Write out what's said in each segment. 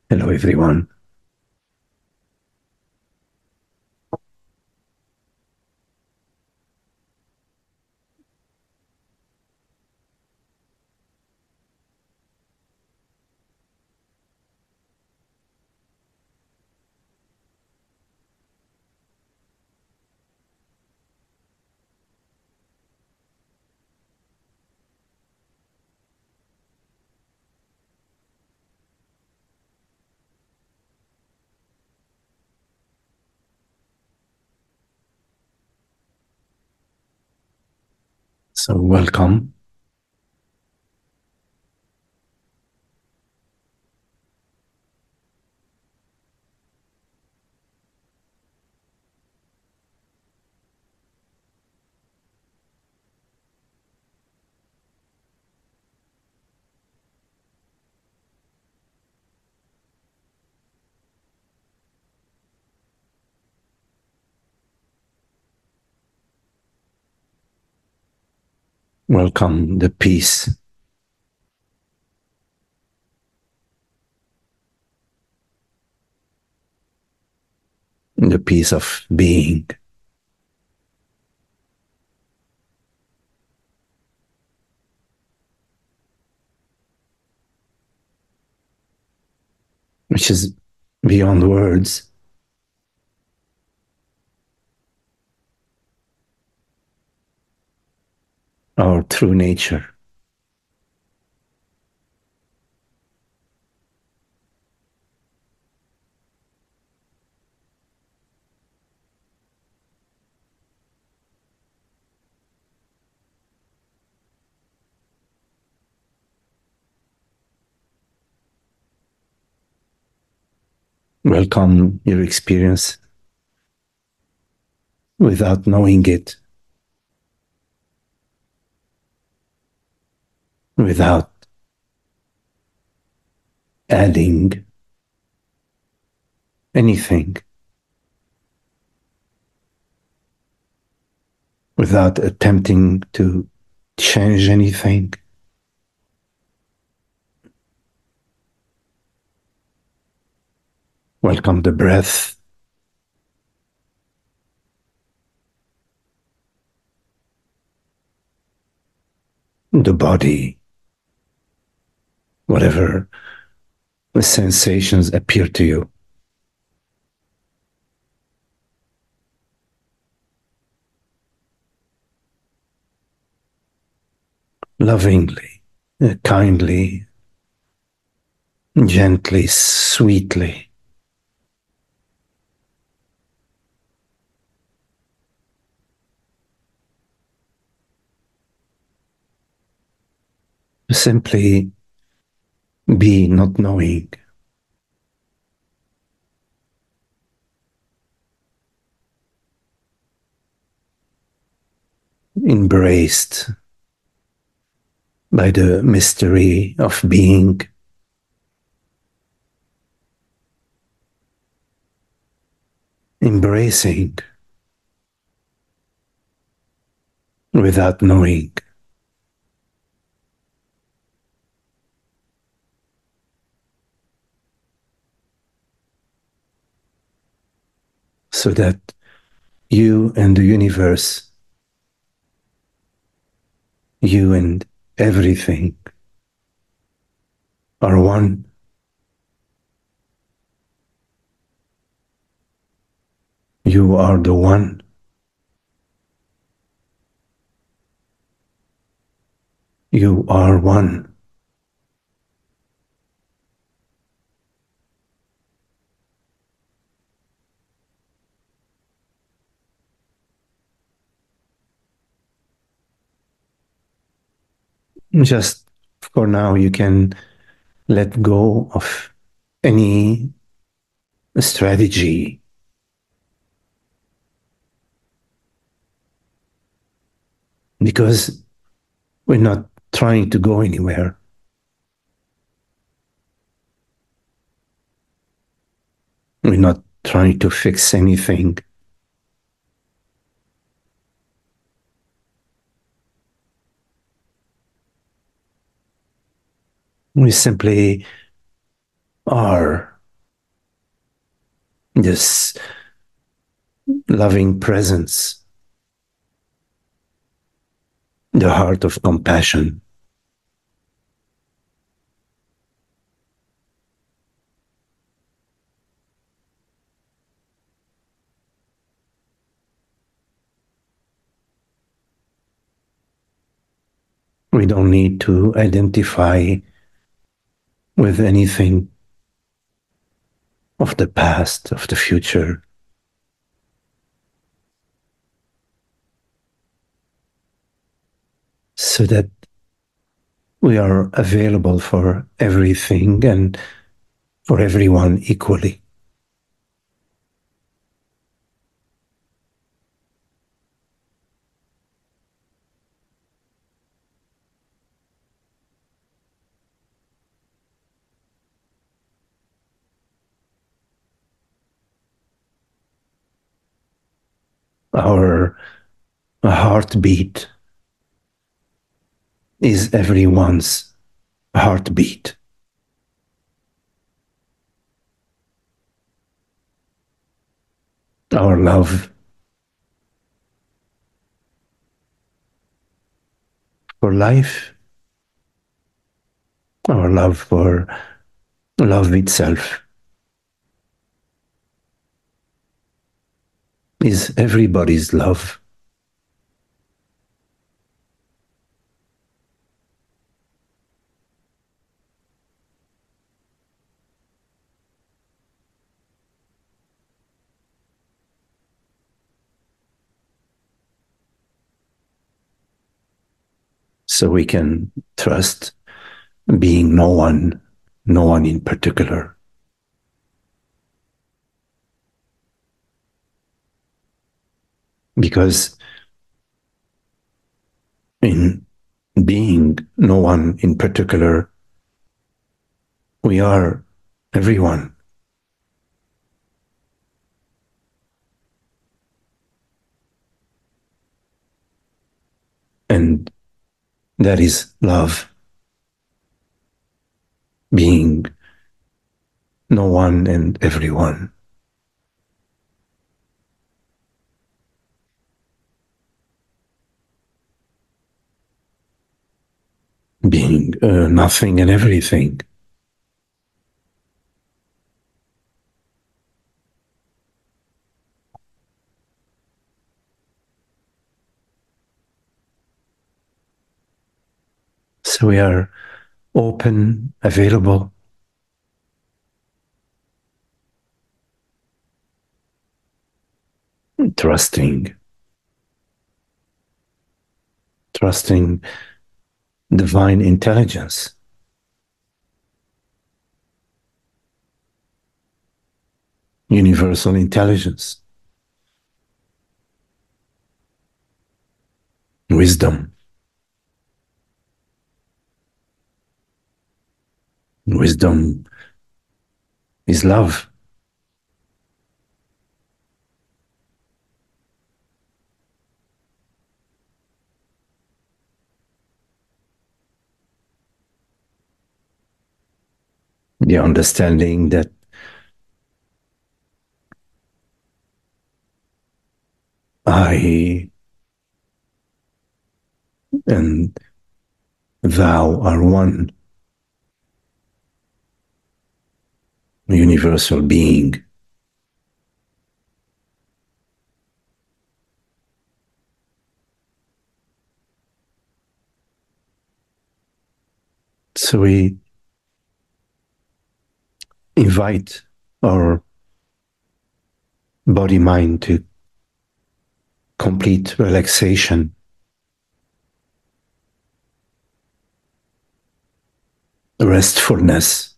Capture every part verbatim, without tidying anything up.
Hello, everyone. So, welcome. Welcome the peace, the peace of being. Which is beyond words. Our true nature. Welcome your experience without knowing it, without adding anything, without attempting to change anything. Welcome the breath, the body, whatever the sensations appear to you. Lovingly, uh, kindly, gently, sweetly. Simply be not knowing. Embraced by the mystery of being, embracing without knowing, so that you and the universe, you and everything are one. You are the one. You are one. Just for now, you can let go of any strategy, because we're not trying to go anywhere. We're not trying to fix anything. We simply are. this loving presence, the heart of compassion. We don't need to identify with anything of the past, of the future, so that we are available for everything and for everyone equally. Our heartbeat is everyone's heartbeat. Our love for life, our love for love itself is everybody's love. So we can trust being no one, no one in particular. Because in being no one in particular, we are everyone. And that is love. Being no one and everyone. Being uh, nothing and everything. So we are open, available, trusting, trusting divine intelligence, universal intelligence, wisdom. Wisdom is love. The understanding that I and thou are one universal being. So we invite our body mind to complete relaxation, restfulness,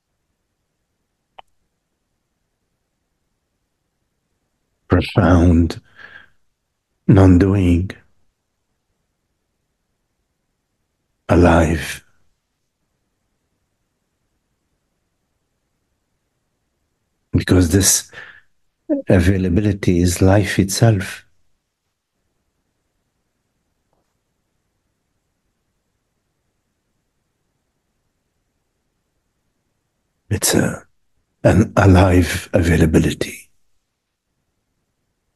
profound non doing, alive. Because this availability is life itself. It's a, an alive availability.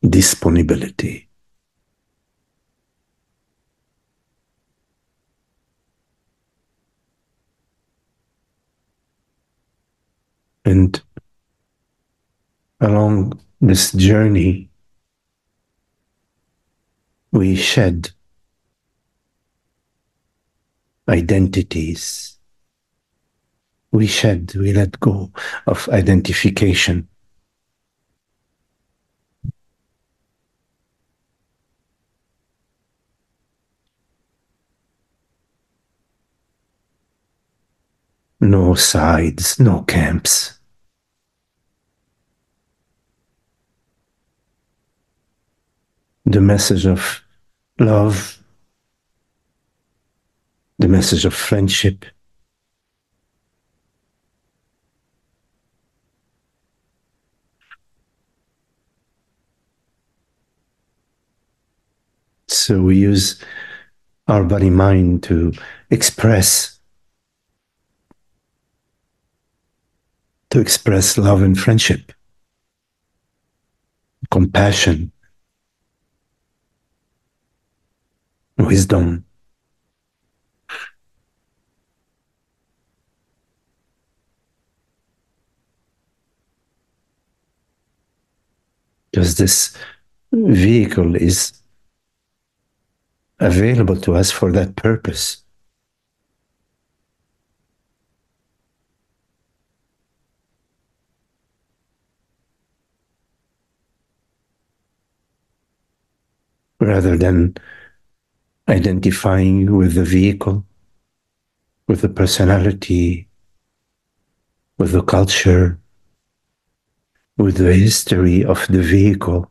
disponibility. And along this journey, we shed identities. We shed, we let go of identification. No sides, no camps. The message of love, the message of friendship, so we use our body mind to express to express love and friendship, compassion, wisdom. Because this vehicle is available to us for that purpose. Rather than identifying with the vehicle, with the personality, with the culture, with the history of the vehicle,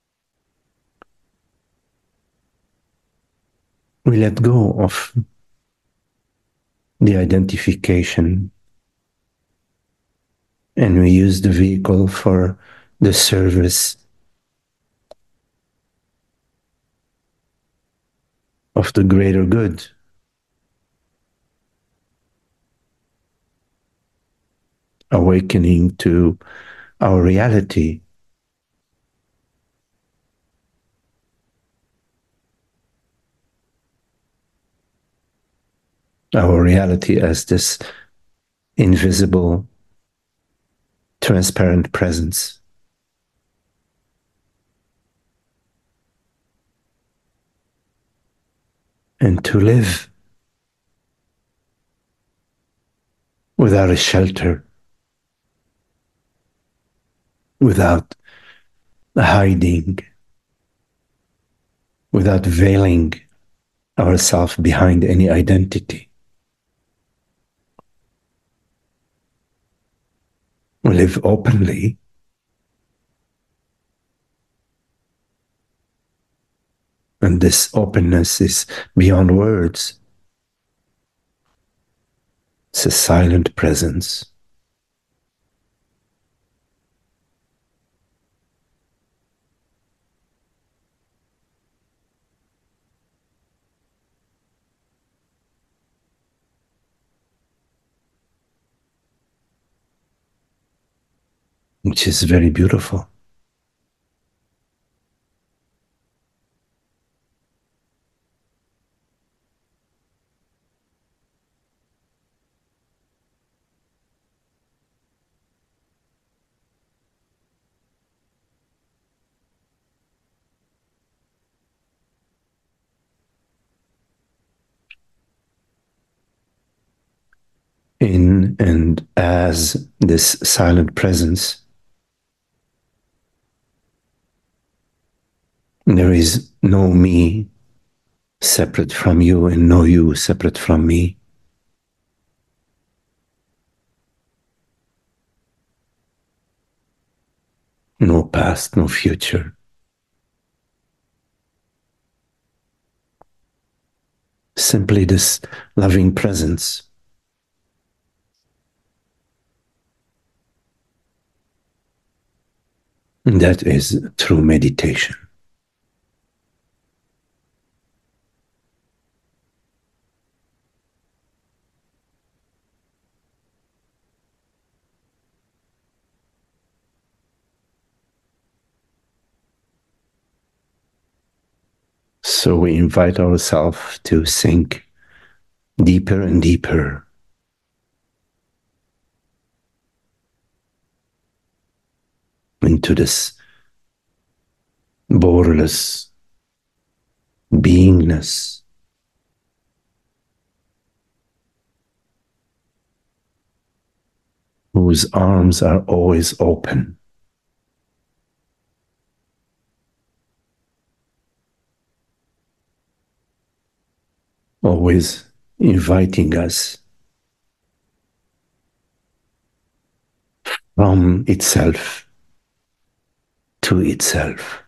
we let go of the identification and we use the vehicle for the service of the greater good. Awakening to our reality. Our reality as this invisible, transparent presence. And to live without a shelter, without hiding, without veiling ourselves behind any identity. We live openly. And this openness is beyond words. It's a silent presence. Which is very beautiful. In and as this silent presence, there is no me separate from you and no you separate from me. No past, no future. Simply this loving presence. That is true meditation. So we invite ourselves to sink deeper and deeper into this borderless beingness, whose arms are always open, always inviting us from itself to itself.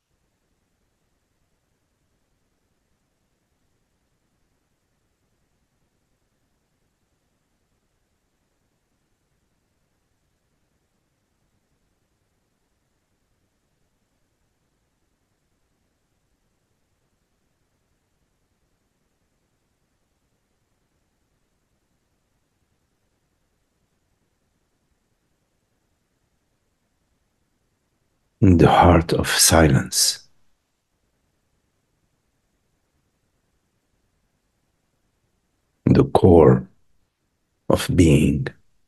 In the heart of silence, the core of being.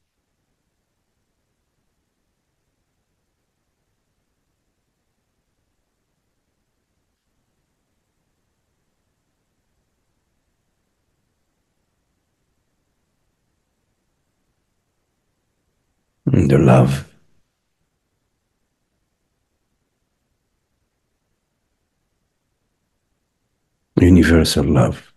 The love, universal love.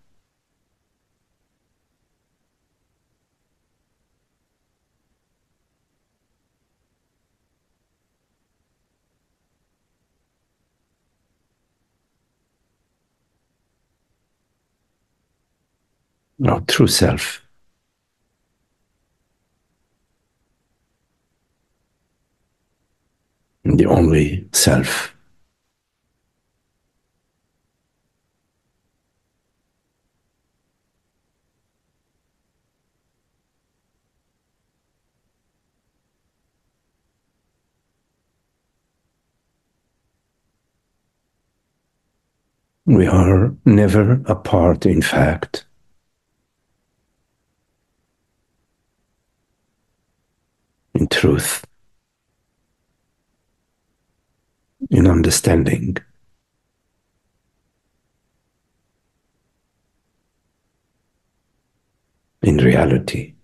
Our true self. The only self. We are never apart, in fact. In truth, in understanding. In reality.